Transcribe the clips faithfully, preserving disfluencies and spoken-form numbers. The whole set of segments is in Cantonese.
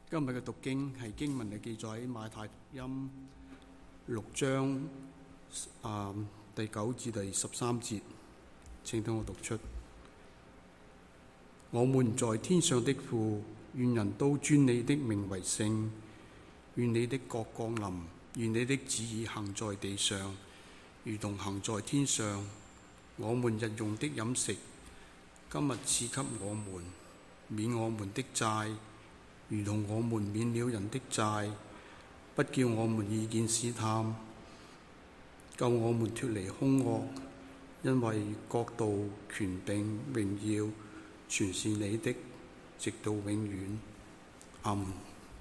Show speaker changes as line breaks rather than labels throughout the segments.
今日嘅讀經係經文嘅記載喺馬太福音六章啊第九至第十三節，請聽我讀出。我們在天上的父，願人都尊你的名為聖，願你的國降臨，願你的旨意行在地上，如同行在天上。我們日用的飲食，今日賜給我們，免我們的債，如同我們免了人的債，不叫我們遇見試探，救我們脫離兇惡，因為國度、權柄、榮耀全是你的，直到永遠。阿們。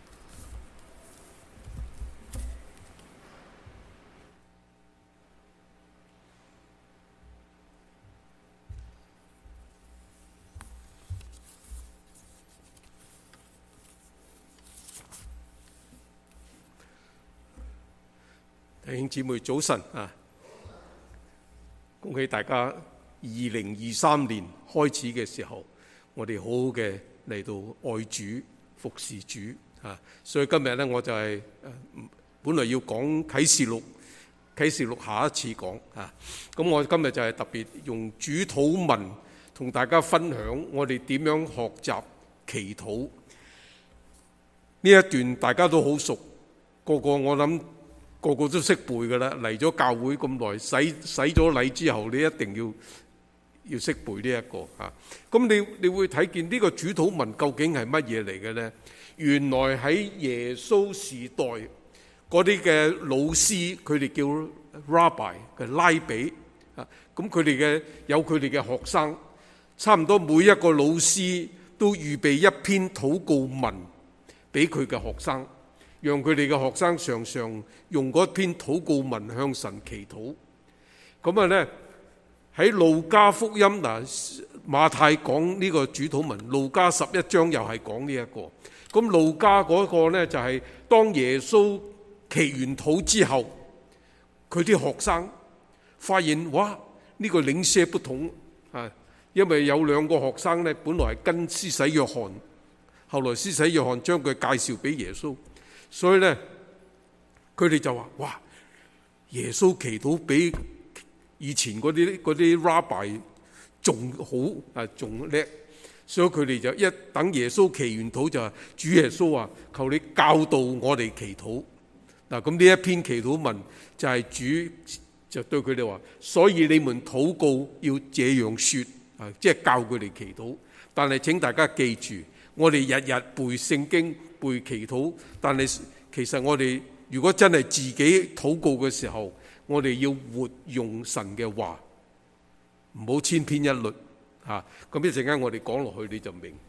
弟兄姊妹早晨啊！恭喜大家，二零二三年開始嘅時候，我哋好好嘅嚟到愛主、服侍主啊！所以今日咧，我就係、是、本來要講啟示錄，啟示錄下一次講啊。咁我今日就係特別用主禱文同大家分享我哋點樣學習祈禱。呢一段大家都好熟，個個我諗。個個都識背㗎啦，嚟咗教會咁耐，洗洗咗禮之後，你一定要要識背呢、這、一個嚇。咁你你會睇見呢個主禱文究竟係乜嘢嚟嘅呢？原來喺耶穌時代嗰啲嘅老師，佢哋叫 Rabbi 嘅拉比啊。咁佢哋嘅有佢哋嘅學生，差唔多每一個老師都預備一篇禱告文俾佢嘅學生。讓佢哋嘅學生常常用嗰篇禱告文向神祈禱。咁啊咧喺路加福音嗱，馬太講呢個主禱文，路加十一章又係講呢一個。咁路加嗰個咧就係當耶穌祈完禱之後，佢啲學生發現哇，呢個領些不同啊，因為有兩個學生咧本來係跟施洗約翰，後來施洗約翰將佢介紹俾耶穌。所以咧，佢哋就話：哇！耶穌祈禱比以前嗰啲嗰啲 Rabbi 仲好啊，仲叻。所以佢哋就一等耶穌祈完禱就話：主耶穌啊，求你教導我哋祈禱。嗱，咁呢一篇祈禱文就係主就對佢哋話：所以你們禱告要這樣説啊，即係教佢哋祈禱。但係請大家記住，我哋日日背聖經。背祈禱，但係其實我哋如果真係自己禱告嘅時候，我哋要活用神嘅話，唔好千篇一律嚇。咁一陣間我哋講落去你就明。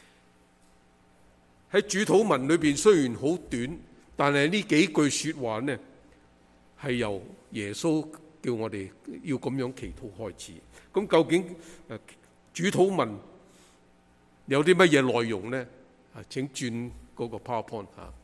喺主禱文裏邊雖然好短，但係呢幾句説話呢係由耶穌叫我哋要咁樣祈禱開始。咁究竟主禱文有啲乜嘢內容呢？啊，請轉嗰個 PowerPoint 嚇。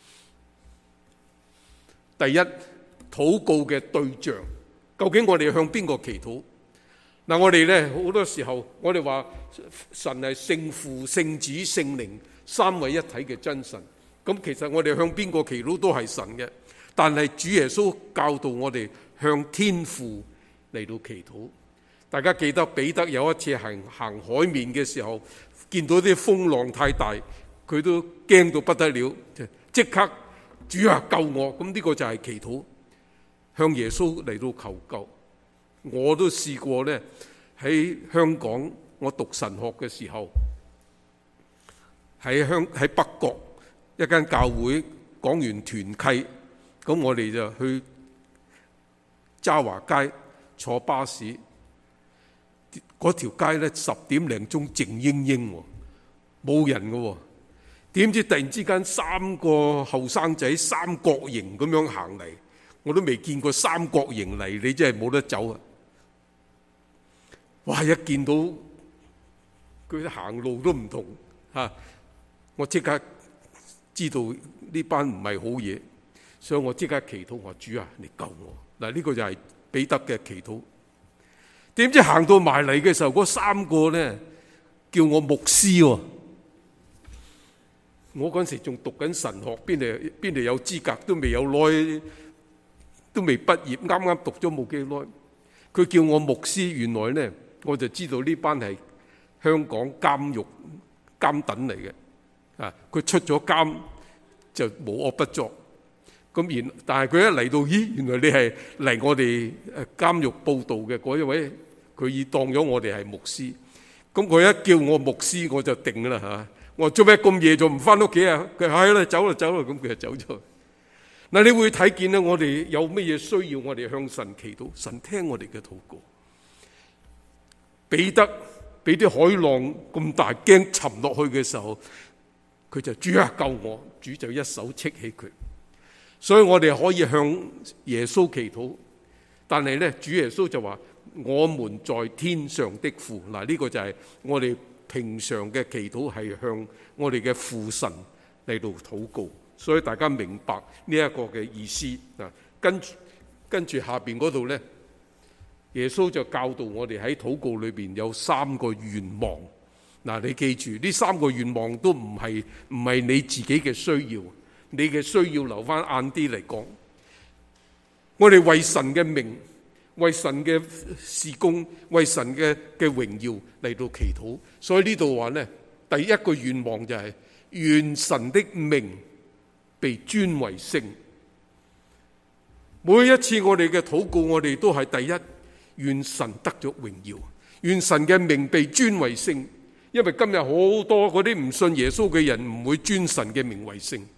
第一，禱告嘅對象，究竟我哋向邊個祈禱？嗱，我哋咧好多時候，我哋話神係聖父、聖子、聖靈三位一體嘅真神。咁其實我哋向邊個祈禱都係神嘅，但係主耶穌教導我哋向天父嚟到祈禱。大家記得彼得有一次行行海面嘅時候，見到啲風浪太大。佢都驚到不得了，即刻主啊救我！咁呢個就係祈禱，向耶穌嚟到求救。我都試過呢，喺香港我讀神學嘅時候，喺香喺北角一間教會講完團契，咁我哋就去渣華街坐巴士，嗰條街呢，十點零鐘靜英英喎，冇人嘅喎。點知突然之間三個後生仔三角形咁樣行嚟，我都未見過三角形嚟，你真係冇得走啊！哇！一見到佢行路都唔同嚇，我即刻知道呢班唔係好嘢，所以我即刻祈禱話：主啊，你救我！嗱，呢個就係彼得嘅祈禱。點知行到埋嚟嘅時候，嗰三個咧叫我牧師喎。 我嗰陣時仲讀緊神學，邊度邊度有資格，都未有耐，都未畢業，啱啱讀咗冇幾耐。佢叫我牧師，原來呢，我就知道呢班係香港監獄監躉嚟嘅。啊，佢出咗監就無惡不作。咁然，但係佢一嚟到，咦，原來你係嚟我哋誒監獄報道嘅嗰一位，佢已當咗我哋係牧師。咁佢一叫我牧師，我就定啦嚇。我話做咩咁夜仲唔翻屋企啊？佢係啦，走啦走啦，咁佢就走咗。嗱，你會睇見咧，我哋有乜嘢需要，我哋向神祈禱，神聽我哋嘅禱告。彼得俾啲海浪咁大，驚沉落去嘅時候，佢就主啊救我，主就一手戚起佢。所以我哋可以向耶穌祈禱，但係咧，主耶穌就話：我們在天上的父。嗱，呢個就係我哋平常嘅祈禱，係向我哋嘅父神嚟到禱告。所以大家明白呢一個嘅意思啊。跟跟住下邊嗰度咧，耶穌就教導我哋喺禱告裏邊有三個願望。嗱，你記住呢三個願望都唔係唔係你自己嘅需要。你嘅需要留翻晏啲嚟講，我哋為神嘅名、為神嘅事工、為神嘅嘅榮耀嚟到祈禱。所以呢度話呢，第一個願望就係願神的名被尊為聖。每一次我哋嘅禱告，我哋都係第一，願神得咗榮耀，願神嘅名被尊為聖。因為今日好多嗰啲唔信耶穌嘅人唔會尊神嘅名為聖。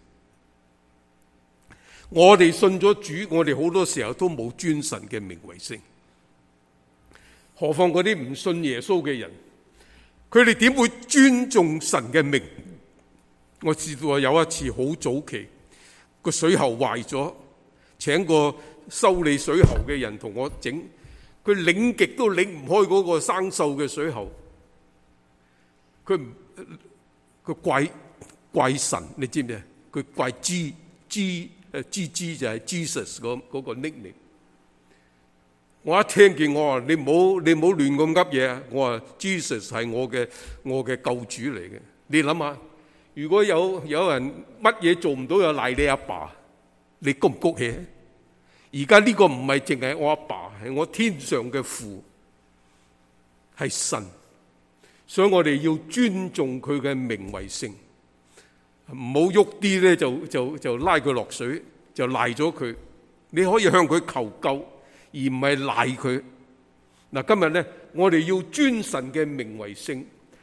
我哋信咗主，我哋好多時候都冇尊神嘅名為聖，何況嗰啲唔信耶穌嘅人，佢哋點會尊重神嘅名？我知道有一次好早期個水喉壞咗，請個修理水喉嘅人同我整，佢擰極都擰唔開嗰個生鏽嘅水喉，佢佢怪怪神，你知唔知啊？佢怪知知。誒，G G 就係 Jesus 嗰嗰個 nickname。我一聽見我話你唔好你唔好亂咁噏嘢啊！我話 Jesus 係我嘅我嘅救主嚟嘅。你諗下，如果有有人乜嘢做唔到又賴你阿爸，你谷唔谷氣？而家呢個唔係淨係我阿爸，係我天上嘅父，係神，所以我哋要尊重佢嘅名為聖。唔好喐啲咧，就就就拉佢落水，就賴咗佢。你可以向佢求救，而唔係賴佢。嗱，今日咧，我哋要尊神嘅名為聖，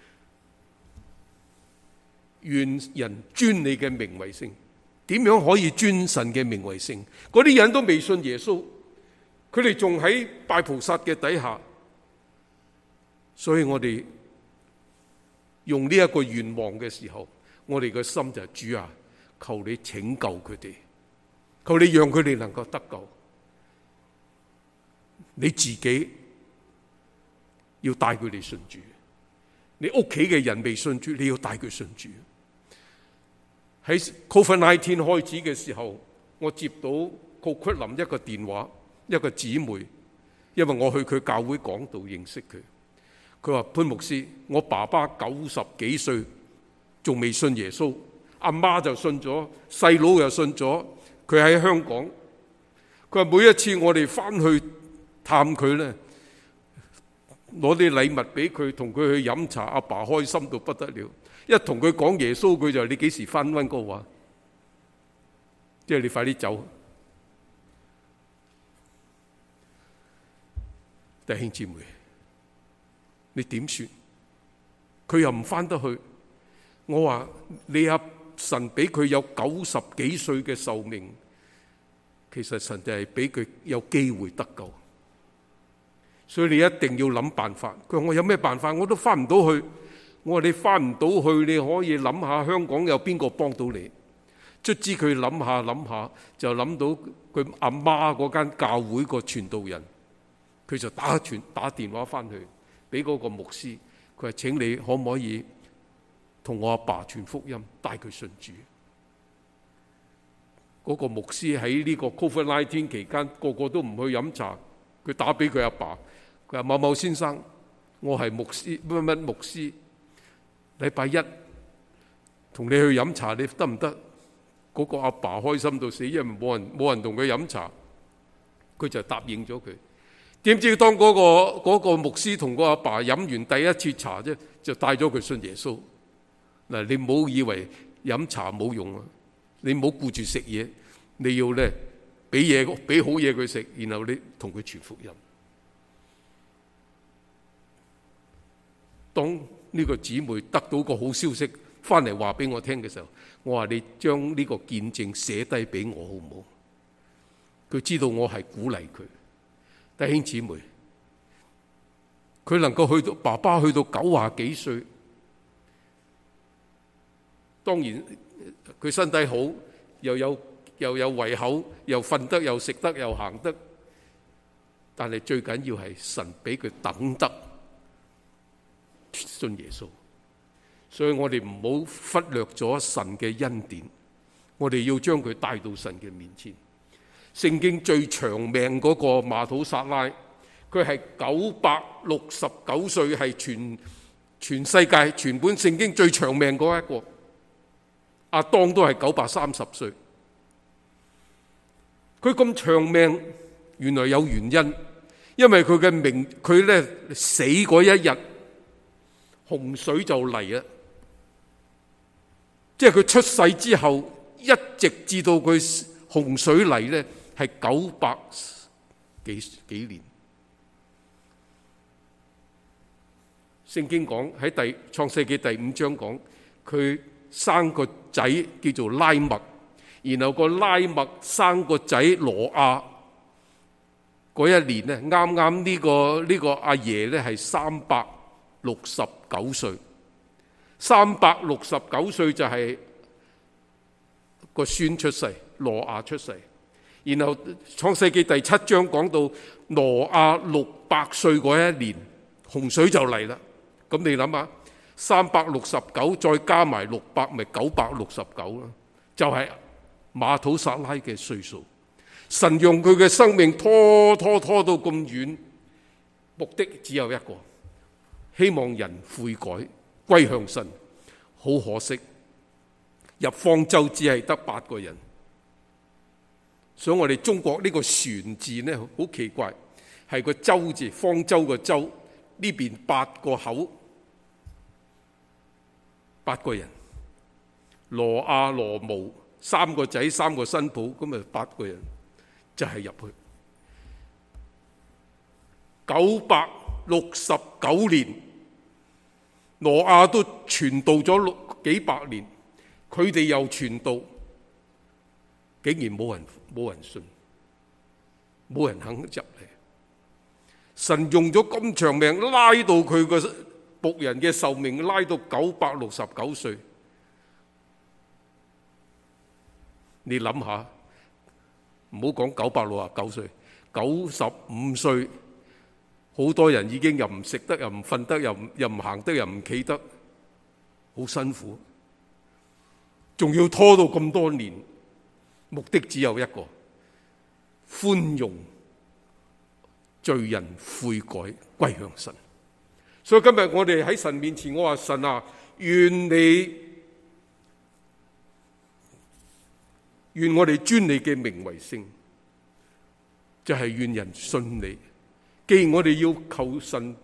願人尊你嘅名為聖。點樣可以尊神嘅名為聖？嗰啲人都未信耶穌，佢哋仲喺拜菩薩嘅底下，所以我哋用呢一個願望嘅時候，我哋嘅心就係主啊，求你拯救佢哋，求你讓佢哋能夠得救。你自己要帶佢哋信主，你屋企嘅人未信主，你要帶佢信主。喺 COVID 十九 開始嘅時候，我接到高屈林一個電話，一個姊妹，因為我去佢教會講道認識佢。佢話：潘牧師，我爸爸九十幾歲。仲未信耶穌，阿媽就信咗，細佬又信咗。佢喺香港，佢話每一次我哋翻去探佢咧，攞啲禮物俾佢，同佢去飲茶，阿爸開心到不得了。一同佢講耶穌，佢就話：你幾時翻溫哥華？即係你快啲走。弟兄姊妹，你點算？佢又唔翻得去。我話你阿神俾佢有九十幾歲嘅壽命，其實神就係俾佢有機會得救，所以你一定要諗辦法。佢話我有咩辦法？我都翻唔到去。我話你翻唔到去，你可以諗下香港有邊個幫到你。卒之佢諗下諗下，就諗到佢阿媽嗰間教會個傳道人，佢就打傳打電話翻去俾嗰個牧師，佢話請你可唔可以同我阿爸傳福音，帶佢信主。嗰個牧師喺呢個 COVID 十九 期間，個個都唔去飲茶。佢打俾佢阿爸，佢話某某先生，我係牧師乜乜牧師。禮拜一同你去飲茶，你得唔得？嗰個阿爸開心到死，因為冇人冇人同佢飲茶，佢就答應咗佢。點知當嗰個嗰個牧師同個阿爸飲完第一次茶啫，就帶咗佢信耶穌。嗱，你唔好以為飲茶冇用啊！你唔好顧住食嘢，你要咧俾嘢俾好嘢佢食，然後你同佢傳福音。當呢個姊妹得到個好消息翻嚟話俾我聽嘅時候，我話你將呢個見證寫低俾我好唔好？佢知道我係鼓勵佢。弟兄姊妹，佢能夠去到爸爸去到九廿幾歲，當然佢身體好，又有又有胃口，又瞓得又食得又行得，但係最緊要係神俾佢等得信耶穌。所以我哋唔好忽略咗神嘅恩典，我哋要將佢帶到神嘅面前。聖經最長命嗰個馬土撒拉，佢係九百六十九歲，係全全世界全本聖經最長命嗰一個。亞當都係九百三十歲。佢咁長命，原來有原因，因為佢嘅命，佢咧死嗰一日，洪水就嚟啦。即係佢出世之後，一直至到佢洪水嚟咧，係九百幾幾年。聖經講喺第創世記第五章講，佢生個仔叫做拉麥，然後個拉麥生個仔羅亞。嗰一年咧，啱啱呢個呢個阿爺咧係三百六十九歲。三百六十九歲就係個孫出世，羅亞出世。然後創世記第七章講到羅亞六百歲嗰一年，洪水就嚟啦。咁你諗下，三百六十九再加埋六百，咪九百六十九啦，就係馬土撒拉嘅歲數。神用佢嘅生命拖拖拖到咁遠，目的只有一個，希望人悔改歸向神。好可惜，入方舟只係得八個人。所以我哋中國呢個船字呢，好奇怪，係個舟字，方舟個舟，呢邊八個口，八個人。羅亞羅姆三個仔三個新抱，咁咪八個人就係入去。九百六十九年，羅亞都傳道咗六幾百年，佢哋又傳道，竟然冇人冇人信，冇人肯入嚟。神用咗咁長命拉到佢個僕人嘅壽命拉到九百六十九歲。你諗下，唔好講九百六十九歲，九十五歲，好多人已經又唔食得，又唔瞓得，又唔又唔行得，又唔企得，好辛苦，仲要拖到咁多年，目的只有一個，寬容罪人悔改歸向神。所以今日我哋喺神面前，我話神啊，願你願我哋尊你嘅名為聖，就係、是、願人信你。既然我哋要求神，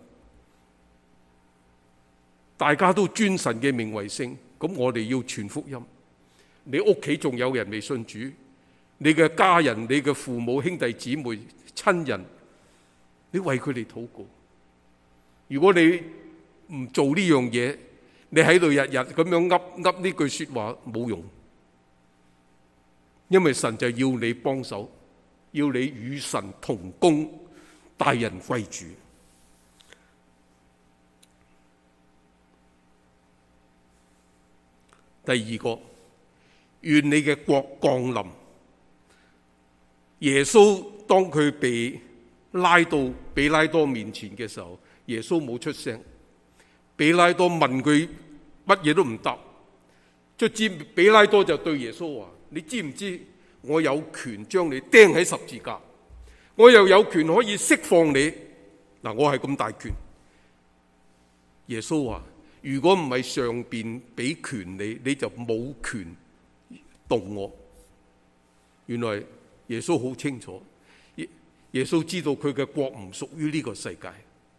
大家都尊神嘅名為聖，咁我哋要傳福音。你屋企仲有人未信主，你嘅家人、你嘅父母、兄弟姊妹、親人，你為佢哋禱告。如果你唔做呢樣嘢，你喺度日日咁樣噏噏呢句說話冇用，因為神就要你幫手，要你與神同工，帶人歸主。第二個，願你嘅國降臨。耶穌當佢被拉到比拉多面前嘅時候，耶穌冇出聲。比拉多問佢乜嘢都唔答，卒之比拉多就對耶穌話：你知唔知我有權將你釘喺十字架？我又有權可以釋放你。嗱，我係咁大權。耶穌話： 如果唔係上邊俾權你，你就冇權動我。原來耶穌好清楚，耶穌知道佢嘅國唔屬於呢個世界，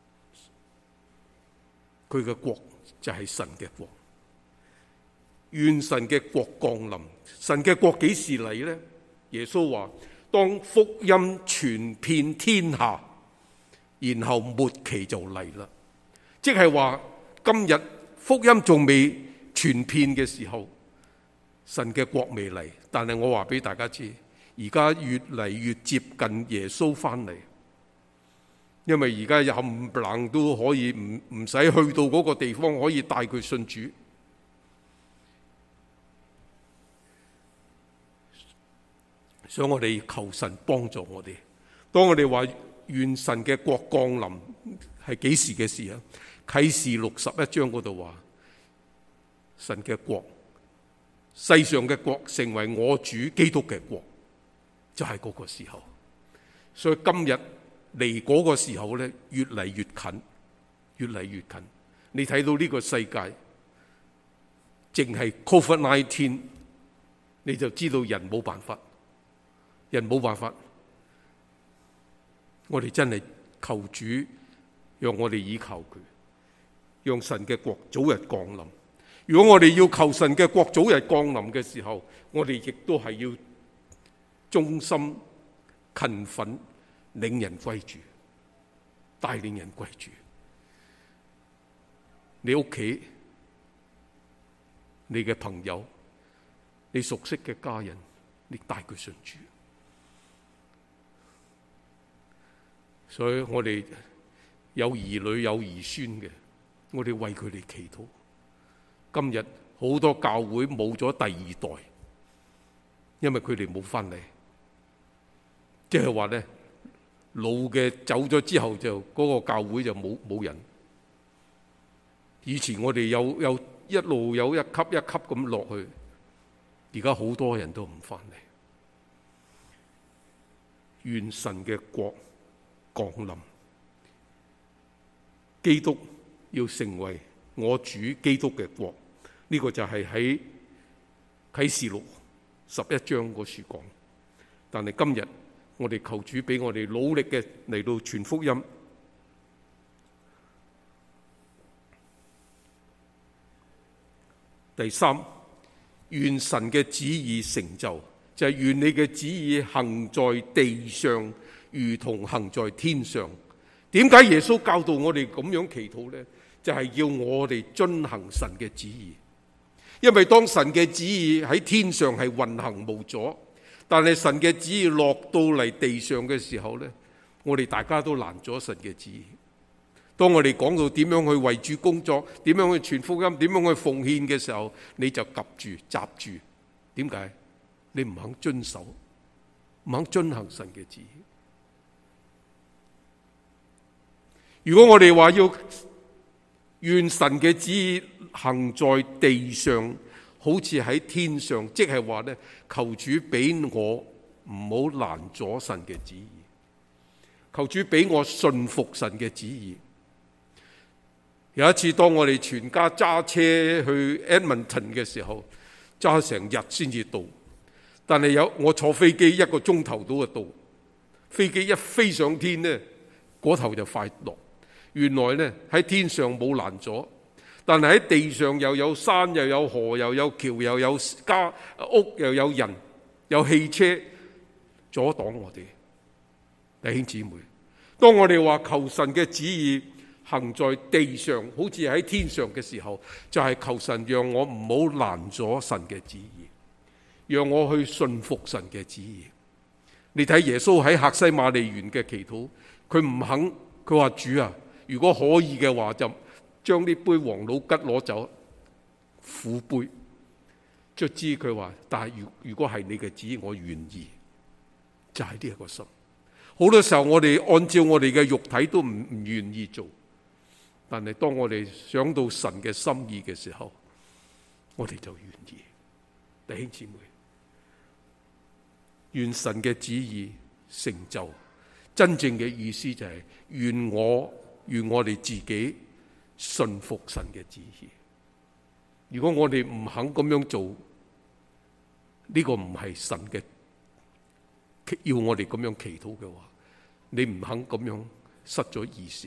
佢嘅國就係神嘅國。願神嘅國降臨。神嘅國幾時嚟呢？耶穌話：當福音傳遍天下，然後末期就嚟啦。即係話今日福音仲未傳遍嘅時候，神嘅國未嚟。但係我話俾大家知，而家越嚟越接近耶穌翻嚟，因為而家冚唪唥都可以唔唔使去到嗰個地方，可以帶佢信主。所以我哋求神幫助我哋。當我哋話願神嘅國降臨，係幾時嘅事啊？啟示錄十一章嗰度話，神嘅國，世上嘅國成為我主基督嘅國，就係嗰個時候。所以今日離嗰個時候咧，越嚟越近，越嚟越近。你睇到呢個世界，淨係 covid 十九，你就知道人冇辦法。人冇辦法，我哋真係求主，讓我哋依靠佢，讓神嘅國早日降臨。如果我哋要求神嘅國早日降臨嘅時候，我哋亦都係要忠心勤奮，領人歸主，帶領人歸主。你屋企、你嘅朋友、你熟悉嘅家人，你帶佢信主。所以我哋有兒女有兒孫嘅，我哋為佢哋祈禱。今日好多教會冇咗第二代，因為佢哋冇翻嚟，即係話咧，老嘅走咗之後就嗰個教會就冇冇人。以前我哋有有一路有一級一級咁落去，而家好多人都唔翻嚟。願神嘅國降臨，基督要成為我主基督嘅國，呢、這個就係喺啟示錄十一章嗰處講。但係今日我哋求主俾我哋努力嘅嚟到傳福音。第三，願神嘅旨意成就，就係、是、願你嘅旨意行在地上，如同行在天上。點解耶穌教導我哋咁樣祈禱呢？就係、是、要我哋遵行神嘅旨意。因為當神嘅旨意喺天上係運行無阻，但係神嘅旨意落到嚟地上嘅時候呢，我哋大家都攔咗神嘅旨意。當我哋講到點樣去為主工作，點樣去傳福音，點樣去奉獻嘅時候，你就夾住閘住。點解？你唔肯遵守，唔肯遵行神嘅旨意。如果我哋話要願神嘅旨意行在地上，好似喺天上，即係話咧，求主俾我唔好攔阻神嘅旨意，求主俾我順服神嘅旨意。有一次，當我哋全家揸車去 Edmonton 嘅時候，揸成日先至到，但係有我坐飛機一個鐘頭到就到，飛機一飛上天呢，嗰頭就快落。原來呢，喺天上冇攔阻，但係喺地上又有山又有河又有橋又有家屋又有人有汽車阻擋我哋。弟兄姊妹，當我哋話求神嘅旨意行在地上，好似喺天上嘅時候，就係、是、求神讓我唔好攔阻神嘅旨意，讓我去順服神嘅旨意。你睇耶穌喺客西馬尼園嘅祈禱，佢唔肯，佢話主啊，如果可以嘅話，就將呢杯王老吉攞走，苦杯。卒之佢話，但係如如果係你嘅旨意，我願意。就係呢一個心。好多時候我哋按照我哋嘅肉體都唔唔願意做，但係當我哋想到神嘅心意嘅時候，我哋就願意。弟兄姊妹，願神嘅旨意成就，真正嘅意思就係願我願我哋自己信服神嘅旨意。如果我哋唔肯咁樣做，呢個唔係神嘅要我哋咁樣祈禱嘅話，你唔肯咁樣，失咗意思。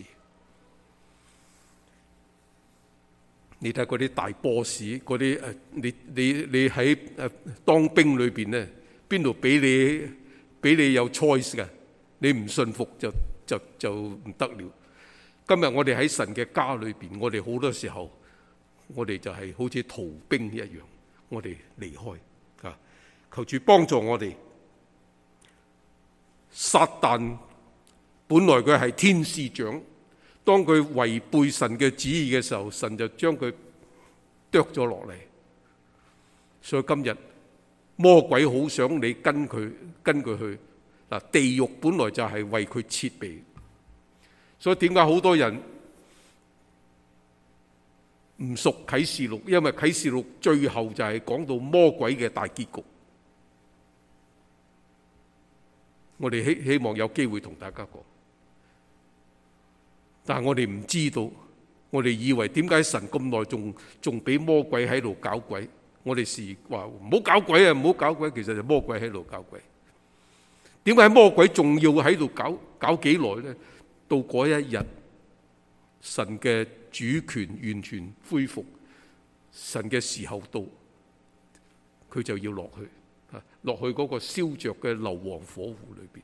你睇嗰啲大 boss， 嗰啲誒，你你你喺誒當兵裏邊咧，邊度俾你俾你有 choice 㗎？你唔信服就就就唔得了。今日我哋喺神嘅家裏邊，我哋好多時候，我哋就係好似逃兵一樣，我哋離開啊！求主幫助我哋。撒旦本來佢係天使長，當佢違背神嘅旨意嘅時候，神就將佢剁咗落嚟。所以今日魔鬼好想你跟佢跟佢去嗱，地獄本來就係為佢設備。所以點解好多人唔熟啟示錄？因為啟示錄最後就係講到魔鬼嘅大結局。我哋希希望有機會同大家講，但係我哋唔知道，我哋以為點解神咁耐仲仲俾魔鬼喺度搞鬼？我哋時話唔好搞鬼啊，唔好搞鬼，其實就魔鬼喺度搞鬼。點解魔鬼仲要喺度搞搞幾耐呢？到嗰一日，神嘅主權完全恢復，神嘅時候到，佢就要落去。落去嗰個燒着嘅硫磺火湖裏邊，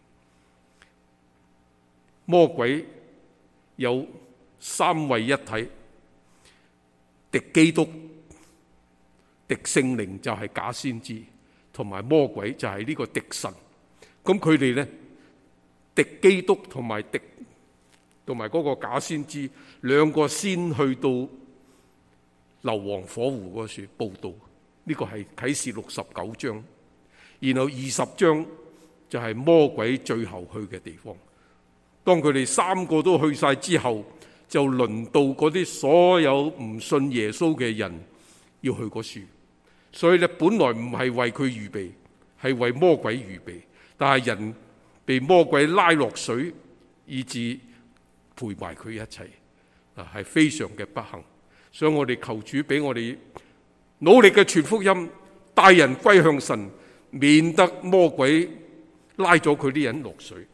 魔鬼有三位一體，敵基督、敵聖靈就係假先知，同埋魔鬼就係呢個敵神。咁佢哋呢，敵基督同埋敵同埋嗰個假先知，兩個先去到硫磺火湖嗰處報道。呢個係啟示錄十九章。然後二十章就係魔鬼最後去嘅地方。當佢哋三個都去晒之後，就輪到嗰啲所有唔信耶穌嘅人要去嗰處。所以咧，本來唔係為佢預備，係為魔鬼預備。但係人被魔鬼拉落水，以致陪埋佢一齊，啊，係非常嘅不幸。所以我哋求主俾我哋努力嘅傳福音，帶人歸向神，免得魔鬼拉咗佢啲人落水。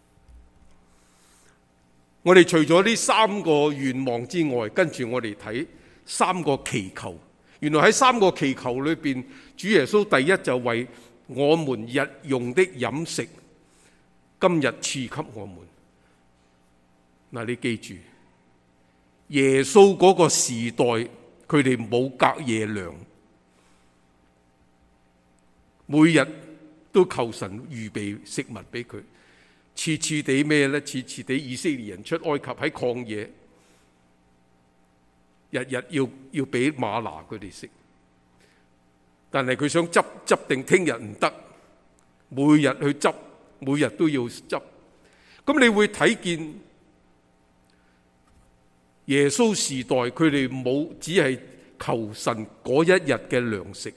我哋除咗呢三個願望之外，跟住我哋睇三個祈求。原來喺三個祈求裏邊，主耶穌第一就為我們日用的飲食，今日賜給我們。嗱，你記住，耶穌嗰個時代，佢哋冇隔夜糧。每日都求神預備食物俾佢，次次地咩呢？次次地以色列人出埃及喺曠野，日日要要俾嗎哪佢哋食，但係佢想執執定聽日唔得，每日去執，每日都要執。咁你會睇見耶穌時代佢哋冇只係求神嗰一日嘅糧食。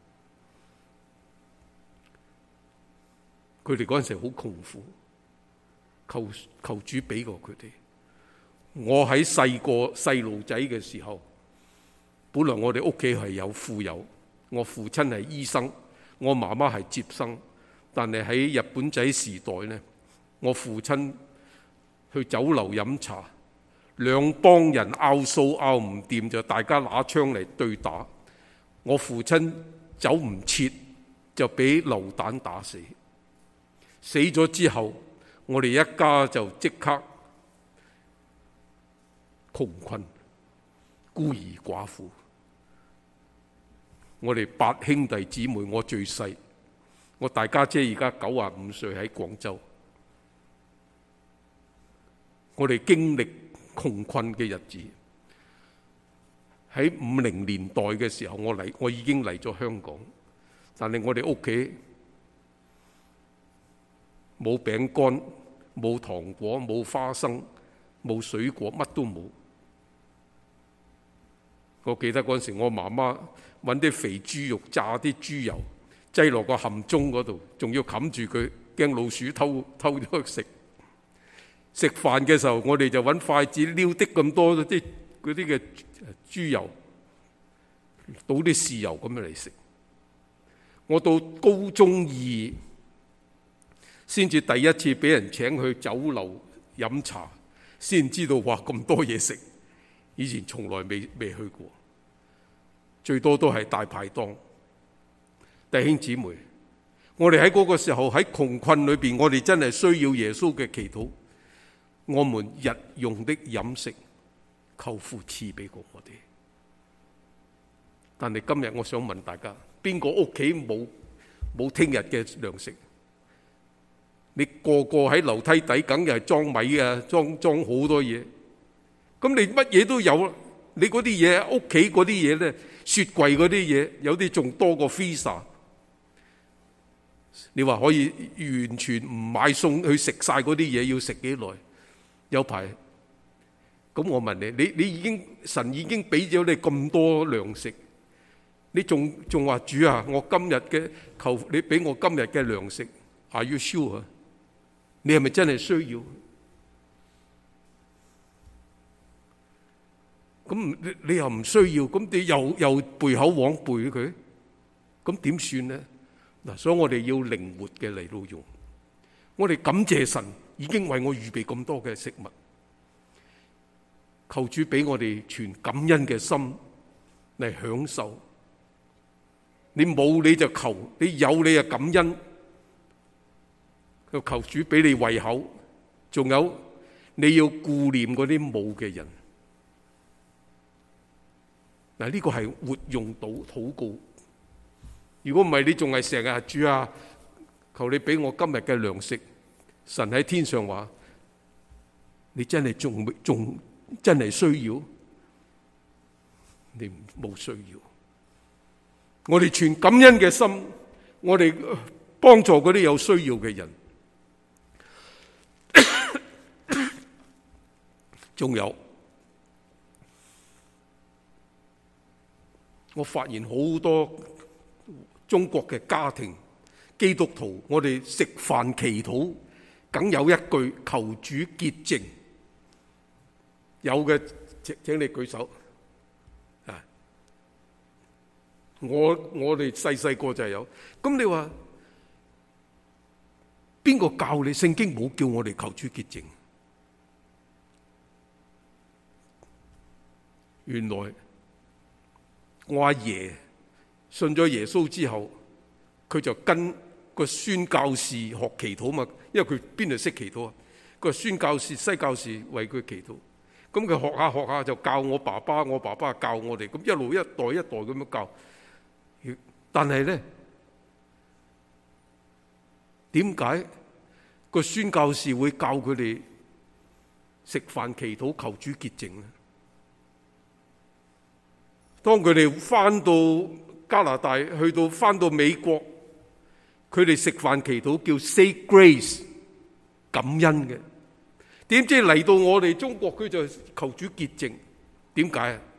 佢哋嗰陣時好窮苦，求求主俾過佢哋。我喺細個細路仔嘅時候，本來我哋屋企係有富有，我父親係醫生，我媽媽係接生。但係喺日本仔時代呢，我父親去酒樓飲茶，兩幫人拗數拗唔掂，就大家拿槍嚟對打。我父親走唔切，就俾流彈打死。死咗之後，我哋一家就即刻窮困，孤兒寡婦。我哋八兄弟姊妹，我最細，我大家姐而家九十五歲喺廣州。我哋經歷窮困嘅日子。喺五零年代嘅時候，我嚟，我已經嚟咗香港，但係我哋屋企冇餅乾、冇糖果、冇花生、冇水果，乜都冇。我記得嗰陣時，我媽媽揾啲肥豬肉炸啲豬油，擠落個冚盅嗰度，仲要冚住佢，驚老鼠偷偷咗食。食飯嘅時候，我哋就揾筷子撩啲咁多啲嗰啲嘅豬油，倒啲豉油咁樣嚟食。我到高中二先至第一次俾人請去酒樓飲茶，先知道哇咁多嘢食，以前從來未未去過，最多都係大排檔。弟兄姊妹，我哋喺嗰個時候喺窮困裏邊，我哋真係需要耶穌嘅祈禱。我們日用的飲食，求父賜俾過我哋。但係今日我想問大家，邊個屋企冇冇聽日嘅糧食？你個個喺樓梯底梗係裝米啊，裝裝好多嘢。咁你乜嘢都有，你嗰啲嘢屋企嗰啲嘢咧，雪櫃嗰啲嘢有啲仲多過 freezer。你話可以完全唔買餸去食晒嗰啲嘢，要食幾耐？有排。咁我問你，你你已經神已經俾咗你咁多糧食，你仲仲話主啊，我今日嘅求你俾我今日嘅糧食 ，Are you sure？ 你係咪真係需要？咁你你又唔需要，咁你又又背口枉背佢，咁點算呢？嗱，所以我哋要靈活嘅嚟到用。我哋感謝神已經為我預備咁多嘅食物，求主俾我哋全感恩嘅心嚟享受。你冇你就求，你有你就感恩。求主俾你胃口，仲有你要顧念嗰啲冇嘅人。嗱，呢個係活用到禱告。如果唔係，你仲係成日主啊，求你俾我今日嘅糧食。神喺天上話：你真係仲仲真係需要？你冇需要。我哋全感恩嘅心，我哋幫助嗰啲有需要嘅人。仲有，我發現好多中國嘅家庭基督徒，我哋食飯祈禱梗有一句求主潔淨，有嘅請請你舉手。啊，我我哋細細個就係有。咁你話邊個教你？聖經冇叫我哋求主潔淨。原來我阿爺信咗耶穌之後，佢就跟個宣教士學祈禱嘛，因為佢邊度識祈禱啊？個宣教士、西教士為佢祈禱，咁佢學下學下就教我爸爸，我爸爸教我哋，咁一路一代一代咁樣教。但係咧，點解個宣教士會教佢哋食飯祈禱求主潔淨咧？當佢哋翻到加拿大，去到翻到美國，佢哋食飯祈禱叫 say grace 感恩嘅。點知嚟到我哋中國，佢就求主潔淨。點解啊？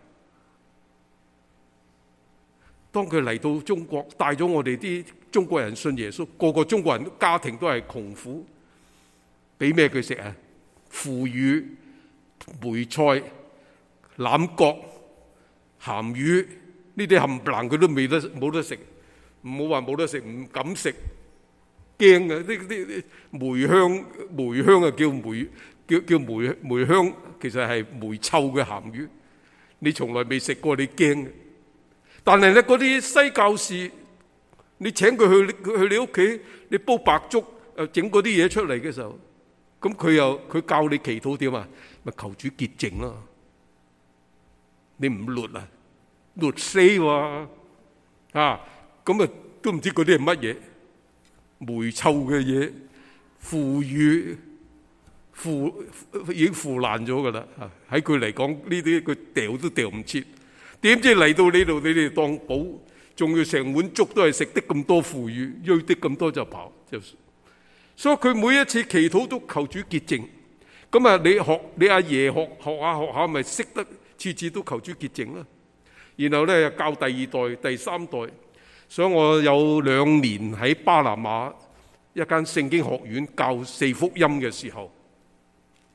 當佢嚟到中國，帶咗我哋啲中國人信耶穌，個個中國人家庭都係窮苦，俾咩佢食啊？腐乳、梅菜、欖角、鹹魚呢啲冚唪唥佢都未得冇得食，唔好話冇得食，唔敢食，驚嘅。呢啲梅香梅香啊，叫梅叫叫梅梅香，其實係梅臭嘅鹹魚，你從來未食過，你驚嘅。但係咧，嗰啲西教士，你請佢去去你屋企，你煲白粥，誒整嗰啲嘢出嚟嘅時候，咁佢又佢教你祈禱點啊？咪求主潔淨咯。你唔律啊，律死喎啊！咁啊都唔知嗰啲係乜嘢，霉臭嘅嘢，腐乳腐已經腐爛咗噶啦。喺佢嚟講，呢啲佢掉都掉唔切。點知嚟到呢度，你哋當寶，仲要成碗粥都係食得咁多腐乳，鋥得咁多就跑就。所以佢每一次祈禱都求主潔淨。咁啊，你學你阿爺學學下學下，咪識得。次次都求主潔淨啦，然後咧教第二代、第三代。所以我有兩年喺巴拿馬一間聖經學院教四福音嘅時候，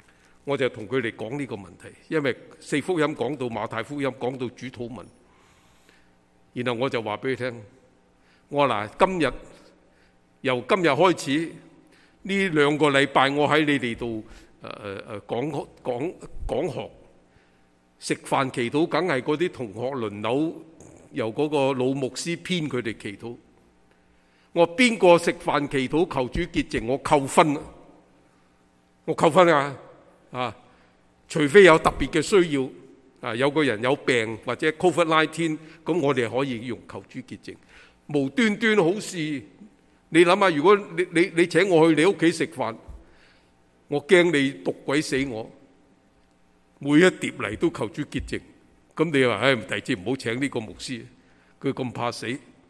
我就同佢哋講呢個問題，因為四福音講到馬太福音講到主禱文，然後我就話俾佢聽，我話嗱，今日由今日開始呢兩個禮拜，我喺你哋度誒誒誒講講講學，食飯祈禱，梗係嗰啲同學輪流由嗰個老牧師編佢哋祈禱。我邊個食飯祈禱求主潔淨，我扣分，我扣分啊！啊，除非有特別嘅需要，啊，有個人有病或者 covid 十九，咁我哋可以用求主潔淨。無端端好事，你諗下，如果你你你請我去你屋企食飯，我驚你毒鬼死我，每一碟嚟都求主潔淨，咁你話唉，第二次唔好請呢個牧師，佢咁怕死。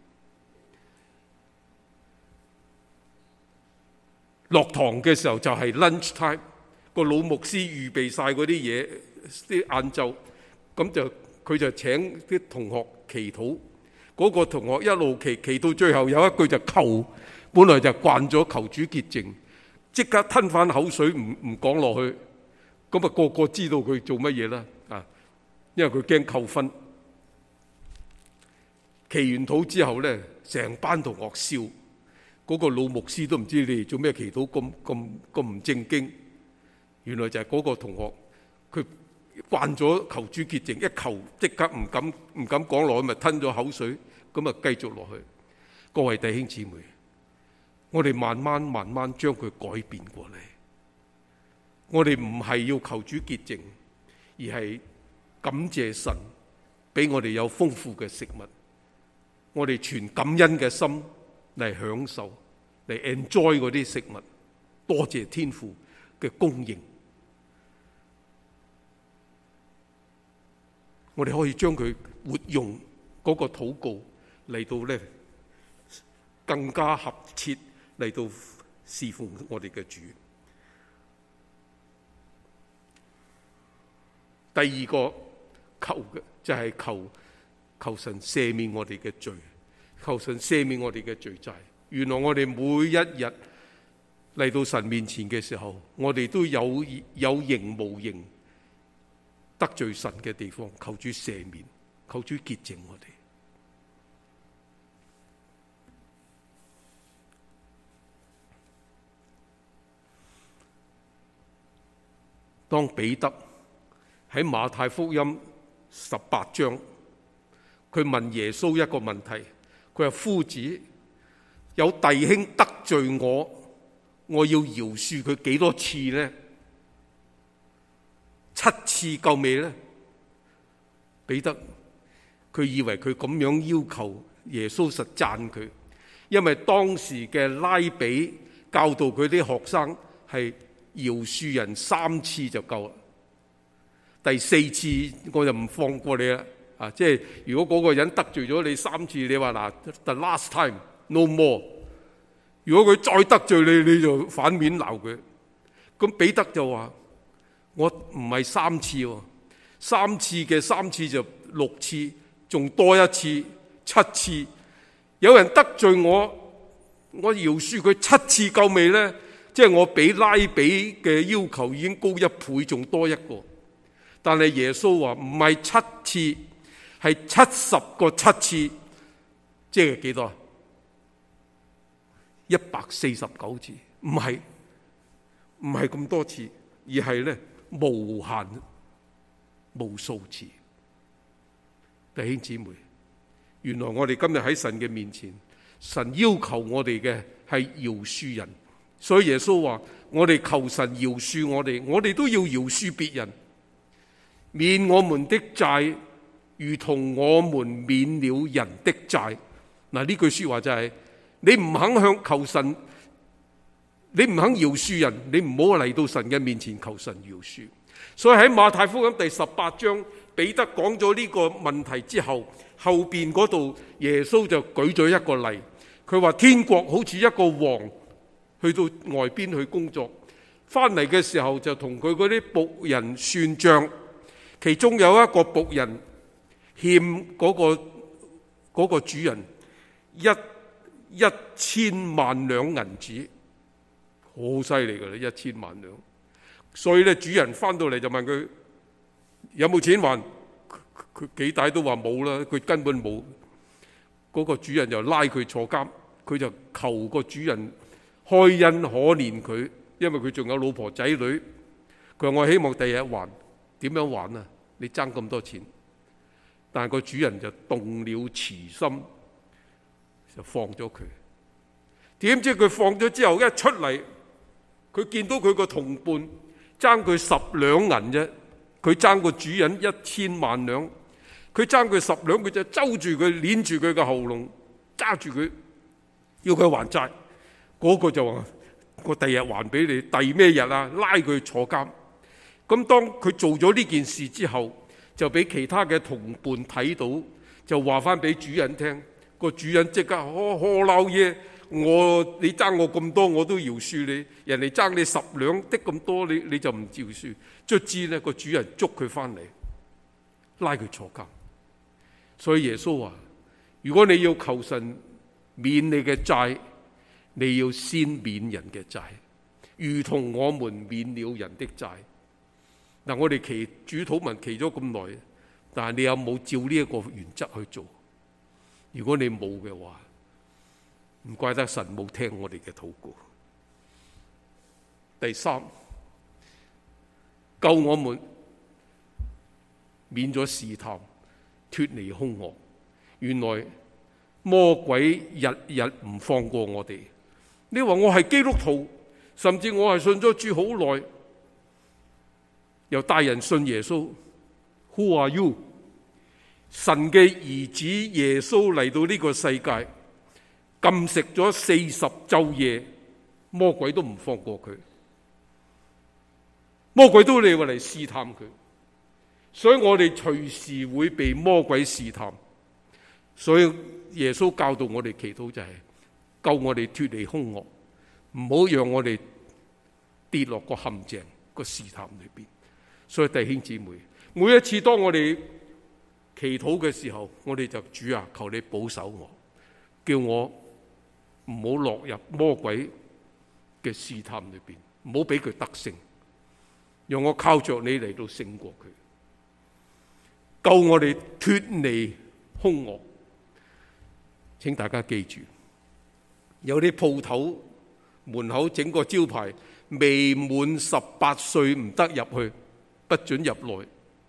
落堂嘅時候就係 lunch time， 個老牧師預備晒嗰啲嘢，啲晏晝，咁就佢就請啲同學祈禱，嗰個同學一路祈祈到最後有一句就求，本來就慣咗求主潔淨，即刻吞翻口水唔唔講落去，咁啊個個知道佢做乜嘢啦啊，因為佢驚扣分。祈完禱之後咧，成班同學笑。嗰個老牧師都唔知你哋做咩祈禱咁咁咁唔正經，原來就係嗰個同學佢慣咗求主潔淨，一求即刻唔敢唔敢講落去，咪吞咗口水，咁啊繼續落去。各位弟兄姊妹，我哋慢慢慢慢將佢改變過嚟。我哋唔係要求主潔淨，而係感謝神俾我哋有豐富嘅食物，我哋存感恩嘅心嚟享受，嚟 enjoy 嗰啲食物，多謝天父嘅供應。我哋可以將佢活用嗰個禱告嚟到咧，更加合切嚟到侍奉我哋嘅主。第二個求嘅就係求求神赦免我哋嘅罪。求神赦免我哋嘅罪債。原來我哋每一日嚟到神面前嘅時候，我哋都有有形無形得罪神嘅地方，求主赦免，求主潔淨我哋。當彼得喺馬太福音十八章，佢問耶穌一個問題。佢話：夫子，有弟兄得罪我，我要饒恕佢幾多次呢？七次夠未呢？彼得佢以為佢咁樣要求耶穌實讚佢，因為當時嘅拉比教導佢啲學生係饒恕人三次就夠啦，第四次我就唔放過你啦。啊！即係如果嗰個人得罪咗你三次，你話嗱 the last time no more。如果佢再得罪你，你就反面鬧佢。咁彼得就話：我唔係三次喎，三次嘅三次就六次，仲多一次七次。有人得罪我，我饒恕佢七次夠未呢？即係我比拉比嘅要求已經高一倍，仲多一個。但係耶穌話唔係七次。係七十個七次，即係幾多？一百四十九次，唔係唔係咁多次，而係咧無限無數次。弟兄姊妹，原來我哋今日喺神嘅面前，神要求我哋嘅係饒恕人，所以耶穌話：我哋求神饒恕我哋，我哋都要饒恕別人，免我們的債，如同我們免了人的債。嗱，呢句說話就係、是、你唔肯向求神，你唔肯饒恕人，你唔好嚟到神嘅面前求神饒恕。所以喺馬太福音第十八章，彼得講咗呢個問題之後，後邊嗰度耶穌就舉咗一個例，佢話天國好似一個王去到外邊去工作，翻嚟嘅時候就同佢嗰啲僕人算賬，其中有一個僕人欠嗰個嗰個主人一一千萬兩銀子，好犀利噶啦！一千萬兩， 所以咧，主人翻到嚟就問佢有冇錢還，佢幾大都話冇啦，佢根本冇。嗰個主人就拉佢坐監，佢就求個主人開恩可憐佢，因為佢仲有老婆仔女。佢話我希望第日還，點樣還啊？你爭咁多錢。但係個主人就動了慈心，就放咗佢。點知佢放咗之後一出嚟，佢見到佢個同伴爭佢十兩銀啫，佢爭個主人一千萬兩，佢爭佢十兩，佢就揪住佢，捏住佢嘅喉嚨，揸住佢，要佢還債。嗰個就話：我第日還俾你，第咩日啊？拉佢坐監。咁當佢做咗呢件事之後，就俾其他嘅同伴睇到，就話翻俾主人聽。個主人即刻呵呵鬧嘢，我你爭我咁多，我都饒恕你。人哋爭你十兩的咁多，你你就唔饒恕。卒之呢個主人捉佢翻嚟，拉佢坐監。所以耶穌話：如果你要求神免你嘅債，你要先免人嘅債，如同我們免了人的債。嗱，我哋祈主禱文祈咗咁耐，但係你有冇照呢一個原則去做？如果你冇嘅話，唔怪得神冇聽我哋嘅禱告。第三，救我們免咗試探，脫離兇惡。原來魔鬼日日唔放過我哋。你話我係基督徒，甚至我係信咗主好耐，又帶人信耶穌。Who are you？ 神嘅兒子耶穌嚟到呢個世界，禁食咗四十晝夜，魔鬼都唔放過佢，魔鬼都嚟嚟試探佢，所以我哋隨時會被魔鬼試探。所以耶穌教導我哋祈禱就係救我哋脫離兇惡，唔好讓我哋跌落個陷阱個試探裏邊。所以弟兄姊妹，每一次當我哋祈禱嘅時候，我哋就主啊，求你保守我，叫我唔好落入魔鬼嘅試探裏邊，唔好俾佢得勝，讓我靠着你嚟到勝過佢，救我哋脫離兇惡。請大家記住，有啲鋪頭門口整個招牌，未滿十八歲唔得入去，不准入內。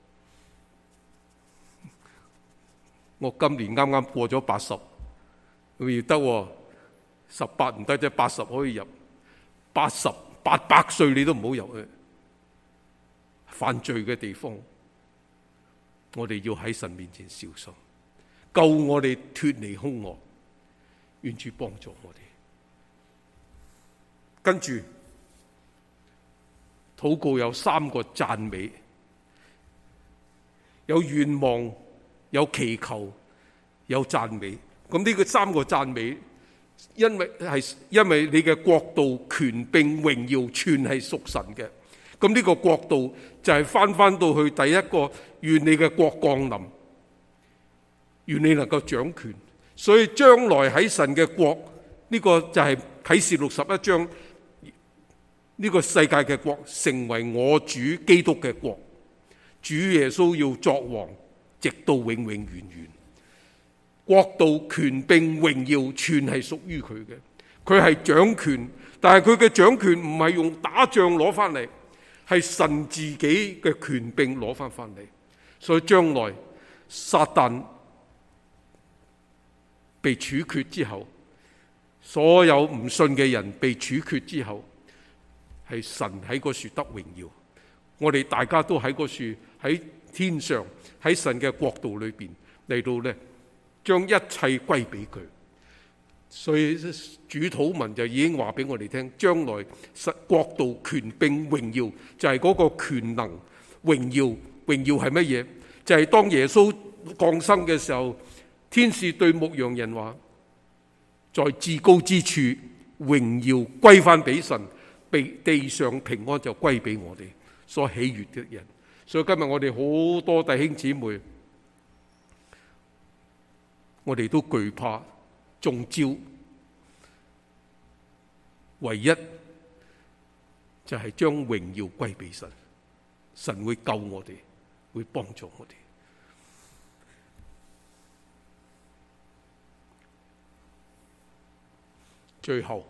我今年啱啱過咗八十，要得喎，十八唔得啫，八十可以入，八十八百歲你都唔好入去。犯罪嘅地方，我哋要喺神面前小心，救我哋脫離兇惡，願主幫助我哋。跟住禱告有三個讚美，有願望，有祈求，有讚美。咁呢個三個讚美，因為係因為你嘅國度、權柄、榮耀全係屬神嘅。咁呢個國度就係翻翻到去第一個，願你嘅國降臨，願你能夠掌權。所以將來喺神嘅國，呢個就係啟示錄十一章，呢個世界嘅國成為我主基督嘅國。主耶穌要作王，直到永永遠遠。國度、權柄、榮耀全係屬於佢嘅。佢係掌權，但係佢嘅掌權唔係用打仗攞翻嚟，係神自己嘅權柄攞翻翻嚟。所以將來撒旦被處決之後，所有唔信嘅人被處決之後，係神喺嗰處得榮耀。我哋大家都喺嗰處喺天上，喺神嘅國度裏邊嚟到呢，將一切歸俾佢。所以主禱文就已經話俾我哋聽，將來實國度、權柄、榮耀就係嗰個權能、榮耀。榮耀係乜嘢？就係、是、當耶穌降生嘅時候，天使對牧羊人話：在至高之處，榮耀歸翻俾神，被地上平安就歸俾我哋所喜悅的人。所以今日我哋好多弟兄姊妹，我哋都懼怕中招，唯一就係將榮耀歸俾神，神會救我哋，會幫助我哋。最後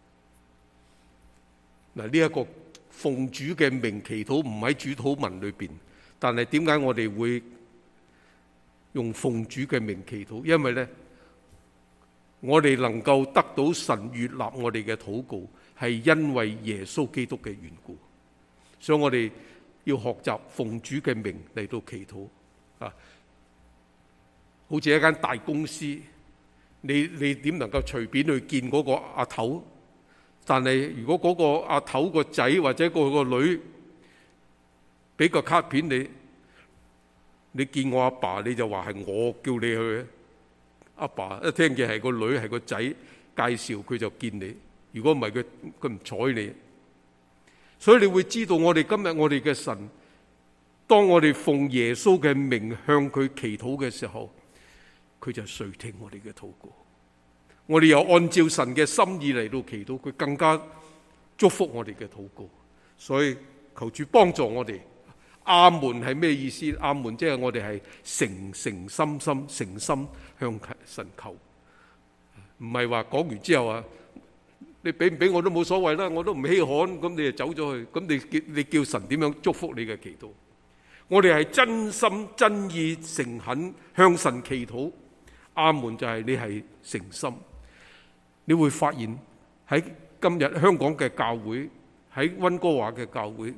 嗱，呢一個奉主嘅名祈禱唔喺主禱文裏邊，但係點解我哋會用奉主嘅名祈禱？因為呢，我哋能夠得到神悅納我哋嘅禱告，係因為耶穌基督嘅緣故。所以我哋要學習奉主嘅名嚟到祈禱啊！好似一間大公司，你你點能夠隨便去見嗰個阿頭？但係如果嗰個阿頭個仔或者個個女俾個卡片你，你見我阿爸你就話係我叫你去。阿爸一聽見係個女係個仔介紹，佢就見你。如果唔係佢佢唔睬你。所以你會知道我哋今日我哋嘅神，當我哋奉耶穌嘅名向佢祈禱嘅時候，佢就垂聽我哋嘅禱告。我哋又按照神嘅心意嚟到祈禱，佢更加祝福我哋嘅禱告。所以求主幫助我哋。阿門係咩意思？阿門即係我哋係誠誠心心誠心向神求，唔係話講完之後啊，你俾唔俾我都冇所謂啦，我都唔稀罕，咁你就走咗去，咁你叫你叫神點樣祝福你嘅祈禱？我哋係真心真意誠懇向神祈禱。阿門就係你係誠心。你會發現喺今日香港嘅教會，喺溫哥華嘅教會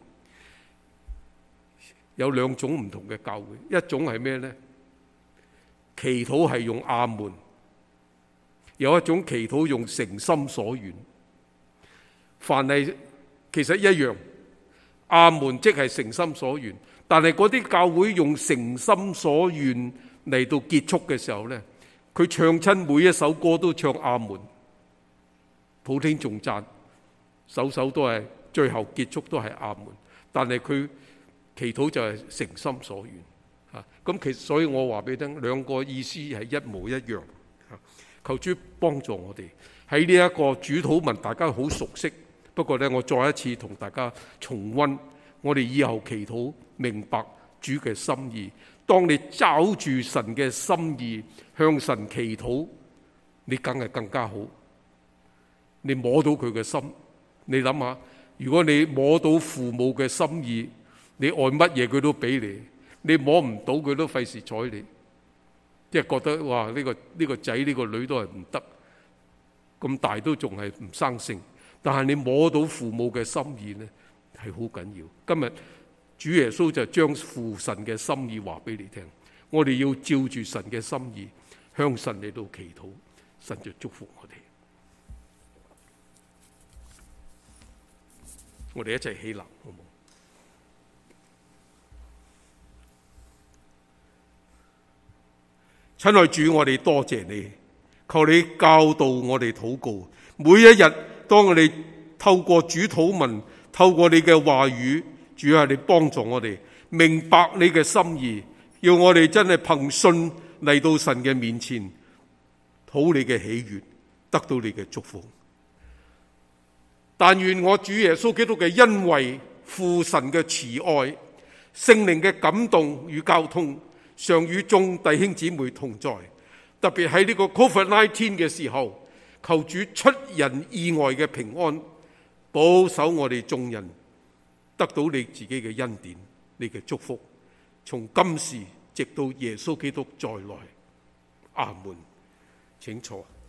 有兩種唔同嘅教會，一種係咩呢？祈禱係用阿門，有一種祈禱用誠心所願。凡係其實一樣，阿門即係誠心所願，但係嗰啲教會用誠心所願嚟到結束嘅時候呢，佢唱親每一首歌都唱阿門，普天頌讚，首首都係最後結束都係阿門，但係佢祈禱就係誠心所願嚇。咁其實所以我話俾你聽，兩個意思係一模一樣嚇。求主幫助我哋喺呢一個主禱文，大家好熟悉。不過呢，我再一次同大家重溫，我哋以後祈禱明白主嘅心意。當你抓住神嘅心意向神祈禱，你梗係更加好。你摸到佢嘅心，你諗下，如果你摸到父母嘅心意，你愛乜嘢佢都俾你，你摸唔到佢都費事睬你，即係覺得哇呢個呢個仔呢個女都係唔得，咁大都仲係唔生性。但係你摸到父母嘅心意呢，係好緊要。今日主耶穌就將父神嘅心意話俾你聽，我哋要照住神嘅心意向神嚟到祈禱，神就祝福我哋。我哋一齊起立，好唔好？親愛主，我哋多謝你，求你教導我哋禱告。每一日，當我哋透過主禱文，透過你嘅話語，主啊，你幫助我哋明白你嘅心意，要我哋真係憑信嚟到神嘅面前，討你嘅喜悅，得到你嘅祝福。但願我主耶穌基督嘅恩惠、父神嘅慈愛、聖靈嘅感動與交通，常與眾弟兄姊妹同在。特別喺呢個 covid 十九 嘅時候，求主出人意外嘅平安，保守我哋眾人得到你自己嘅恩典、你嘅祝福，從今時直到耶穌基督再來。阿門。請坐。